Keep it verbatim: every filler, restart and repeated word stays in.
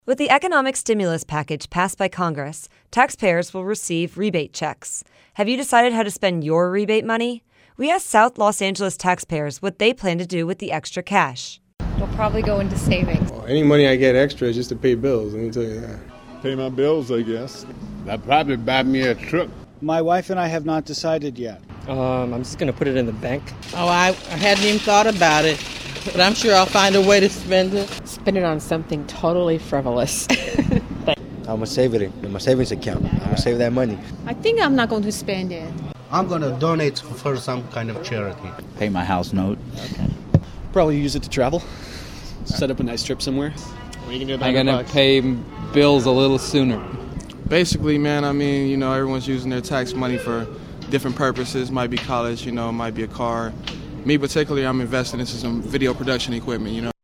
With the economic stimulus package passed by Congress, taxpayers will receive rebate checks. Have you decided how to spend your rebate money? We asked South Los Angeles taxpayers what they plan to do with the extra cash. It'll probably go into savings. Well, any money I get extra is just to pay bills, let me tell you that. Pay my bills, I guess. I'll probably buy me a truck. My wife and I have not decided yet. Um, I'm just going to put it in the bank. Oh, I, I hadn't even thought about it, but I'm sure I'll find a way to spend it. Spend it on something totally frivolous. I'm going to save it in my savings account. I'm going to save that money. I think I'm not going to spend it. I'm going to donate for some kind of charity. Pay my house note. Okay. Probably use it to travel. Set up a nice trip somewhere. I'm going to pay bills a little sooner. Basically, man, I mean, you know, everyone's using their tax money for different purposes. Might be college, you know, might be a car. Me particularly, I'm investing into some video production equipment, you know.